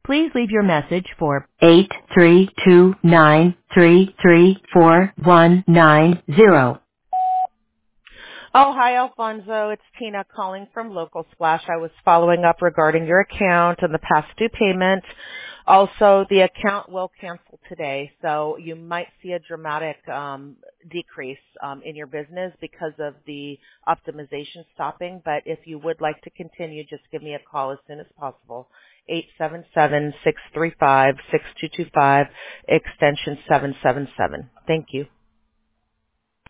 Please leave your message for 832933419. Oh, hi, Alfonso. It's Tina calling from Local Splash. I was following up regarding your account and the past due payment. Also, the account will cancel today, so you might see a dramatic decrease in your business because of the optimization stopping. But if you would like to continue, just give me a call as soon as possible. 877-635-6225, extension 777. Thank you.